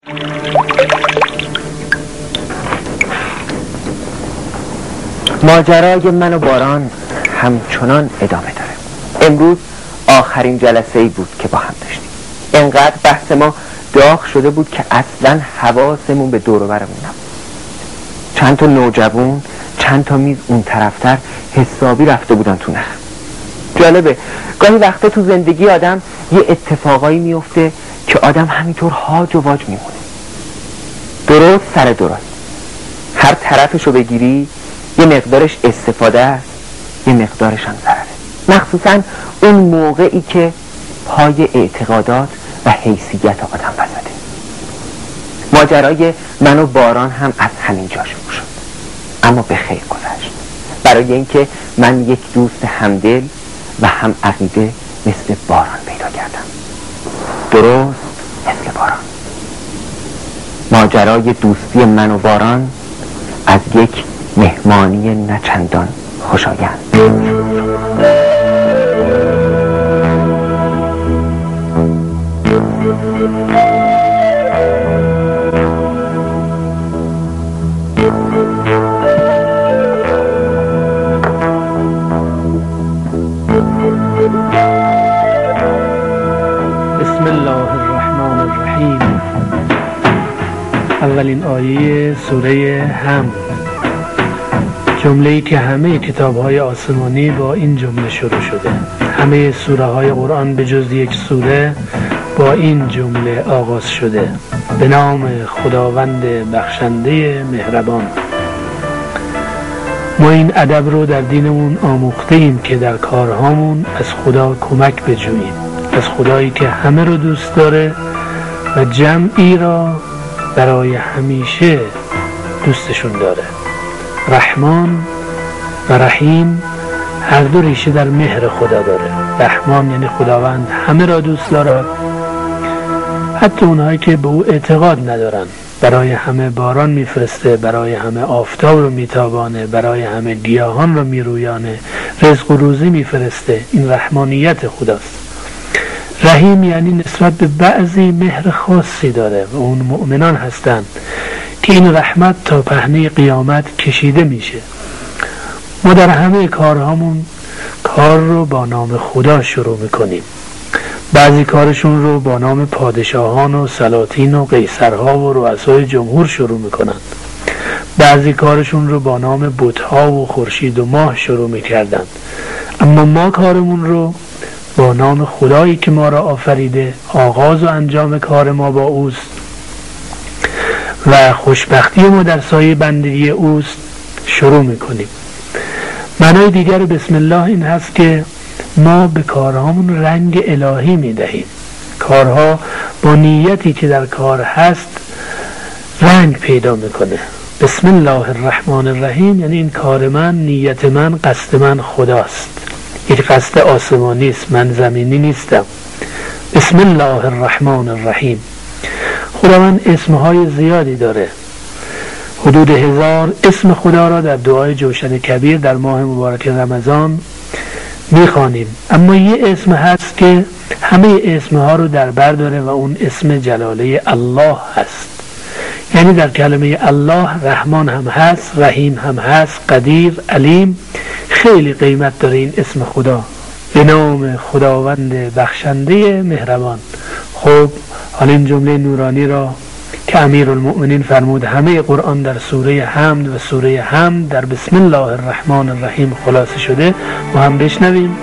ماجرای من و باران همچنان ادامه داره. امروز آخرین جلسه ای بود که با هم داشتیم. انقدر بحث ما داغ شده بود که اصلا حواسمون به دور و برمون نبود. چند تا نوجوان چند تا میز اون طرفتر حسابی رفته بودن تو نخ. جالبه گاهی وقتا تو زندگی آدم یه اتفاقایی میفته که آدم همینطور هاج و واج میمونه. درست سر درست هر طرفشو بگیری یه مقدارش استفاده است، یه مقدارش هم ضرره. مخصوصا اون موقعی که پای اعتقادات و حیثیت آدم وسطه. ماجرای من و باران هم از همین جا شروع شد، اما به خیر گذشت. برای اینکه من یک دوست همدل و هم عقیده مثل باران پیدا کردم. درست مثل باران. ماجرای دوستی من و باران از یک مهمانی نچندان خوشایند. بسم الله الرحمن الرحیم. اولین آیه سوره حمد، جمله‌ای که همه کتاب‌های آسمانی با این جمله شروع شده. همه سوره‌های قرآن به جز یک سوره با این جمله آغاز شده: به نام خداوند بخشنده مهربان. ما این ادب رو در دینمون آموخته ایم که در کارهامون از خدا کمک بجوییم، از خدایی که همه رو دوست داره و جمعی را برای همیشه دوستشون داره. رحمان و رحیم هر دو ریشه در مهر خدا داره. رحمان یعنی خداوند همه را دوست داره، حتی اونهایی که به او اعتقاد ندارن. برای همه باران میفرسته، برای همه آفتاب رو میتابانه، برای همه گیاهان رو میرویانه، رزق و روزی میفرسته. این رحمانیت خداست. رحیم یعنی نسبت به بعضی مهر خاصی داره و اون مؤمنان هستند که این رحمت تا پهنه قیامت کشیده میشه. ما در همه کارهامون کار رو با نام خدا شروع میکنیم. بعضی کارشون رو با نام پادشاهان و سلاطین و قیصرها و رؤسای جمهور شروع میکنن. بعضی کارشون رو با نام بت‌ها و خورشید و ماه شروع میکردن. اما ما کارمون رو با نام خدایی که ما را آفریده، آغاز و انجام کار ما با اوست و خوشبختی ما در سایه بندگی اوست شروع میکنیم. معنای دیگر بسم الله این هست که ما به کارهامون رنگ الهی میدهیم. کارها با نیتی که در کار هست رنگ پیدا میکنه. بسم الله الرحمن الرحیم یعنی این کار من، نیت من، قصد من خداست. یک قصد آسمانی است، من زمینی نیستم. بسم الله الرحمن الرحیم. خداوند اسمهای زیادی داره. حدود 1000 اسم خدا را در دعای جوشن کبیر در ماه مبارک رمضان میخوانیم. اما یه اسم هست که همه اسمها رو در بر داره و اون اسم جلاله الله هست. یعنی در کلمه الله رحمان هم هست، رحیم هم هست، قدیر، علیم. خیلی قیمت داره این اسم خدا. به نام خداوند بخشنده مهربان. خب حالا این جمله نورانی را که امیرالمؤمنین فرمود همه قرآن در سوره حمد و سوره حمد در بسم الله الرحمن الرحیم خلاصه شده، ما هم بشنویم.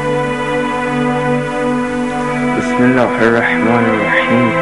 بسم الله الرحمن الرحیم.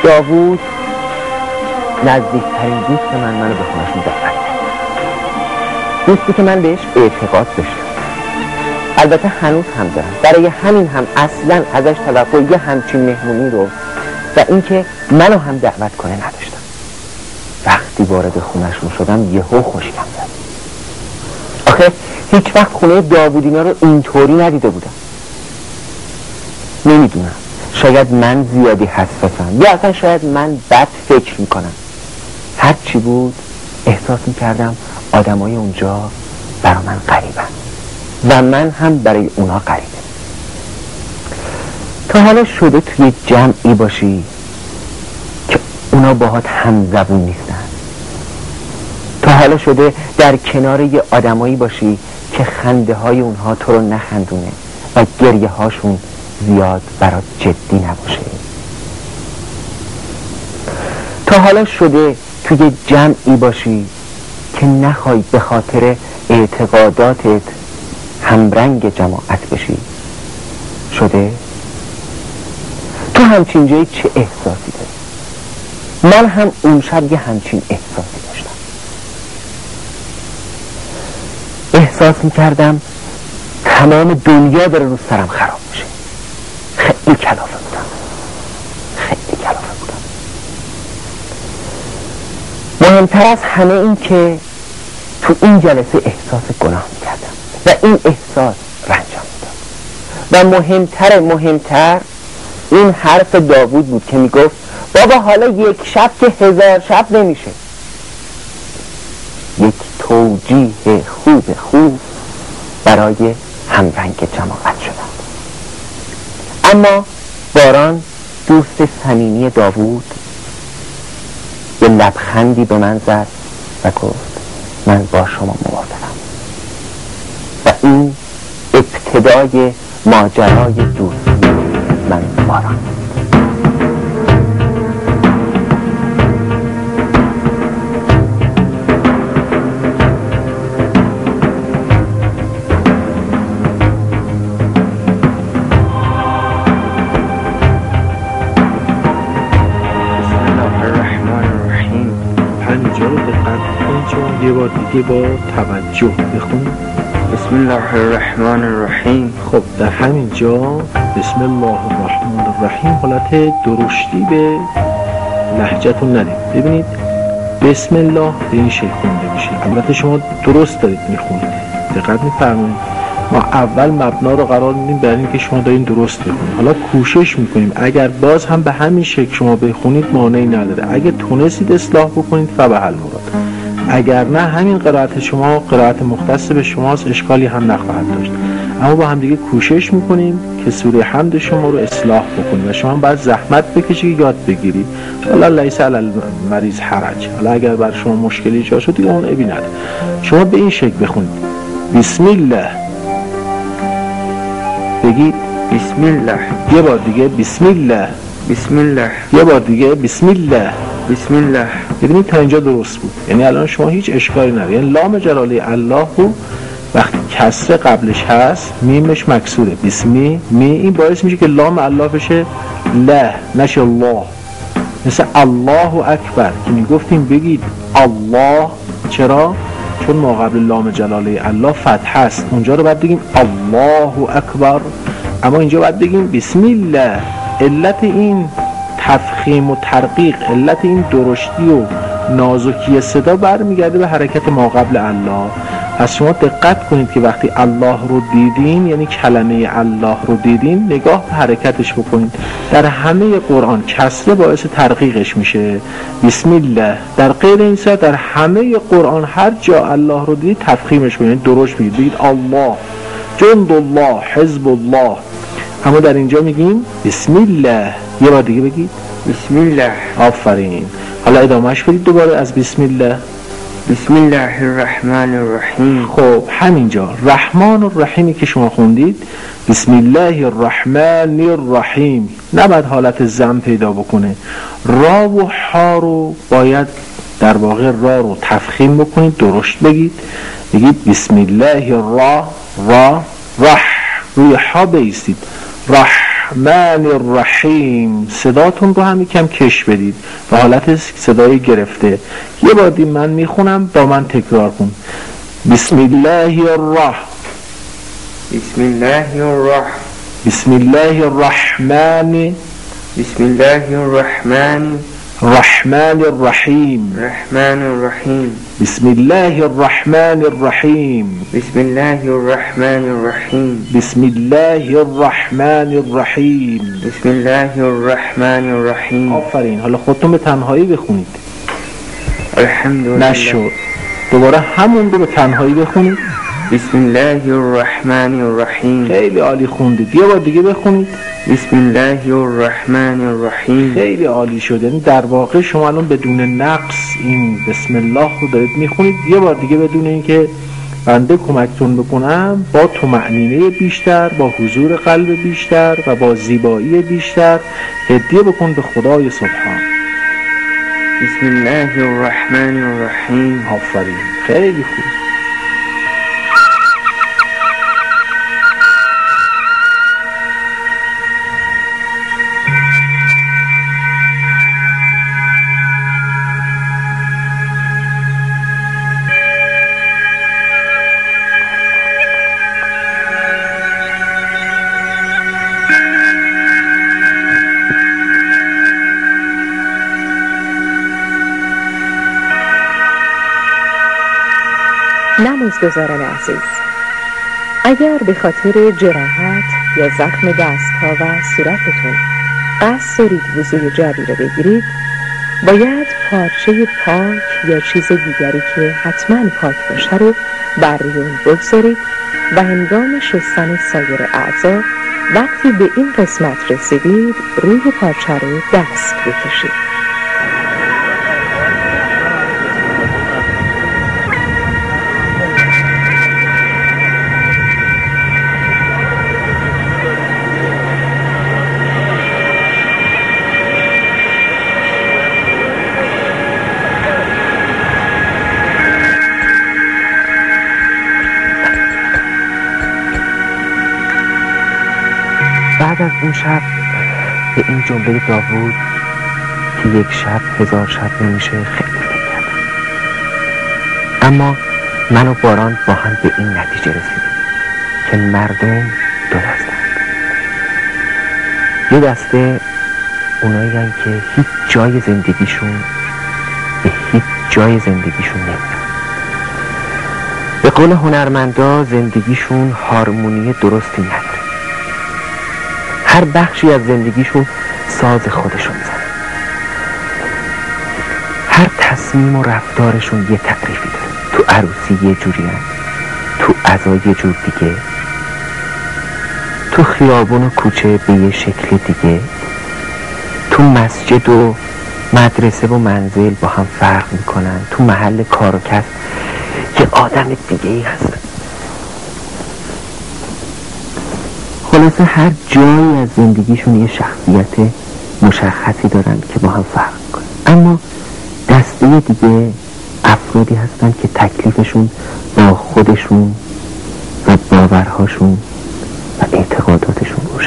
داوود نزدیکترین دوست منو به خونه‌شون دعوت کرد، دوستی که من بهش اعتقاد داشتم، البته هنوز هم دارم. برای همین هم اصلا ازش توقع یه همچین مهمونی رو و اینکه منو هم دعوت کنه نداشتم. وقتی وارد خونه‌شون شدم یهو خوشم زد. آخه هیچ وقت خونه داوودینا رو اینطوری ندیده بودم. نمیدونم، شاید من زیادی حساسم یا اصلا شاید من بد فکر میکنم. هر چی بود احساس میکردم آدمای اونجا برای من غریبن و من هم برای اونا غریبه. تا حالا شده توی جمعی باشی که اونا باهات همزبون نیستن؟ تا حالا شده در کنار یه آدمایی باشی که خنده های اونها تو رو نخندونه و گریه هاشون زیاد برات جدی نباشه؟ تا حالا شده توی جمعی باشی که نخوای به خاطر اعتقاداتت همرنگ جماعت بشی؟ شده؟ تو همچین جایی چه احساسی داری؟ من هم اون شب یه همچین احساسی داشتم. احساس میکردم تمام دنیا داره رو سرم خراب میشه. خیلی کلافه بودم، خیلی کلافه بودم. مهمتر از همه این که تو این جلسه احساس گناه میکردم و این احساس رنجم میداد. و مهمتر این حرف داوود بود که میگفت بابا حالا یک شب که 1000 شب نمیشه. یک توجیه خوب برای همرنگ جماعت شدن. اما باران دوست صمیمی داوود یه لبخندی به من زد و گفت من با شما موافقم. و این ابتدای ماجرای دوستی من باران. یه بار دیگه با توجه بخونیم. بسم الله الرحمن الرحیم. خب در همین جا بسم الله الرحمن الرحیم حالت درشتی به لهجه‌تون ندید. ببینید بسم الله به این شکل خونده میشه. البته شما درست دارید میخونید، دقت میفرمایید. ما اول مبنا رو قرار میدیم برای اینکه شما دارین درست بخونید. حالا کوشش میکنیم اگر باز هم به همین شکل شما بخونید مانعی نداره. اگه تونستید اصلاح بکنید فبحل مراد، اگر نه همین قرائت شما قرائت مختص به شماست، اشکالی هم نخواهد داشت. اما با هم دیگه کوشش میکنیم که سوره حمد شما رو اصلاح بکنیم و شما باید زحمت بکشید یاد بگیرید. حالا لیس علی المریض حرج. حالا اگر بر شما مشکلی ایجاد شد دیگه اون عیبی نداره. شما به این شکل بخونید بسم الله، بگید بسم الله. یه بار دیگه بسم الله، بسم الله. یه بار دیگه بسم الله، بسم الله. ببینید تا اینجا درست بود. یعنی الان شما هیچ اشکالی نداره. یعنی لام جلاله الله رو وقتی کسره قبلش هست میمش مکسوره، بسمی می، این باعث میشه که لام الله بشه له نشه الله. مثل الله اکبر که میگفتیم بگید الله. چرا؟ چون ما قبل لام جلاله الله فتح هست، اونجا رو باید بگیم الله اکبر، اما اینجا باید بگیم بسم الله. علت این تفخیم و ترقیق، علت این درشتی و نازکی صدا برمیگرده به حرکت ما قبل الله. پس شما دقت کنید که وقتی الله رو دیدین، یعنی کلمه الله رو دیدین، نگاه به حرکتش بکنید. در همه قرآن کسره باعث ترقیقش میشه، بسم الله. در غیر این صورت در همه قرآن هر جا الله رو دیدید تفخیمش کنید، درشت بگید، بگید الله، جند الله، حزب الله. اما در اینجا میگیم بسم الله. یه بار دیگه بگید بسم الله. آفرین. حالا ادامهش بدید دوباره از بسم الله. بسم الله الرحمن الرحیم. خب همینجا رحمان الرحیمی که شما خوندید بسم الله الرحمن الرحیم نباید حالت زم پیدا بکنه. را و ها رو باید در واقع را رو تفخیم بکنید، درشت بگید، بگید بسم الله را رح، روی ها بیستید، الرحمن الرحیم. صداتون رو هم یکم کش بدید به حالت صدای گرفته. یه بار دیگه من میخونم با من تکرار کن. بسم الله بسم الله الرحمن بسم الله الرحمن بسم الله الرحمن الرحمن الرحیم. الرحمن الرحیم بسم الله الرحمن الرحیم. بسم الله الرحمن الرحیم بسم الله الرحمن الرحیم. بسم الله الرحمن الرحیم. آفرین. حالا خودتون به تنهایی بخونید. الحمدلله. نشد. دوباره همون رو به تنهایی بخونید. بسم الله الرحمن الرحیم. خیلی عالی خوندید. یه بار دیگه بخونید. بسم الله الرحمن الرحیم. خیلی عالی شد. یعنی در واقع شما الان بدون نقص این بسم الله رو دارید میخونید. یه بار دیگه بدون اینکه بنده کمکتون بکنم، با طمأنینه بیشتر، با حضور قلب بیشتر و با زیبایی بیشتر هدیه بکن به خدای سبحان. بسم الله الرحمن الرحیم. آفرین. خیلی خوب. نمازگزاران عزیز، اگر به خاطر جراحت یا زخم دستها و صورتتون قصد دارید وضوء جاری رو بگیرید، باید پارچه پاک یا چیز دیگری که حتما پاک باشه رو بر روی اون بگذارید و هنگام شستن سایر اعضا وقتی به این قسمت رسیدید روی پارچه رو دست بکشید. بعد از اون شب به این جمله داوود که یک شب 1000 شب نمیشه خیلی فکر کردم. اما من و باران با هم به این نتیجه رسیدیم که مردم دو دستند. یه دسته اونایی هستند که هیچ جای زندگیشون به هیچ جای زندگیشون نمیاد. به قول هنرمندا زندگیشون هارمونی درستی نداره. هر بخشی از زندگیشون ساز خودشون زنه. هر تصمیم و رفتارشون یه تعریفی داره. تو عروسی یه جوری هست، تو عزا یه جور دیگه، تو خیابون و کوچه به یه شکل دیگه، تو مسجد و مدرسه و منزل با هم فرق میکنن، تو محل کار و کسب یه آدم دیگه ای هستن. خلاصه هر جایی از زندگیشون یه شخصیت مشخصی دارن که با هم فرق کنن. اما دسته دیگه افرادی هستن که تکلیفشون با خودشون و باورهاشون و اعتقاداتشون روشن.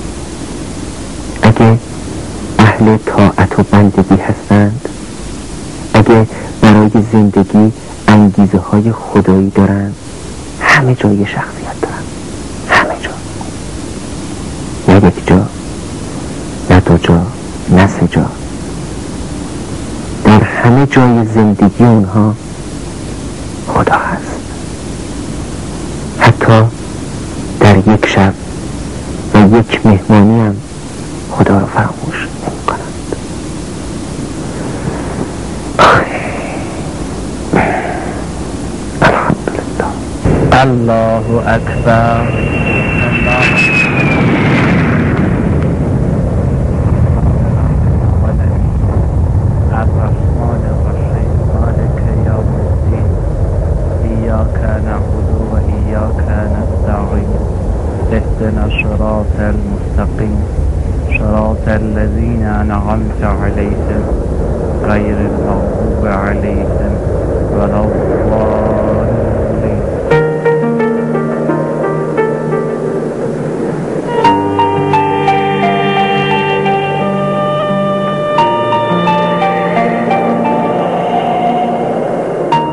اگه اهل طاعت و بندگی هستند، اگه برای زندگی انگیزه های خدایی دارن، همه جای شخصیت دارن. همه جا. نه یک جا، نه دو جا، نه سه جا. در همه جای زندگی اونها خدا هست. حتی در یک شب و یک مهمانی هم خدا رو فراموش نمی کنند. الحمدلله. الله اکبر. اهدنا الصراط المستقيم صراط الذين أنعمت عليهم غير المغضوب عليهم ولا الضالين.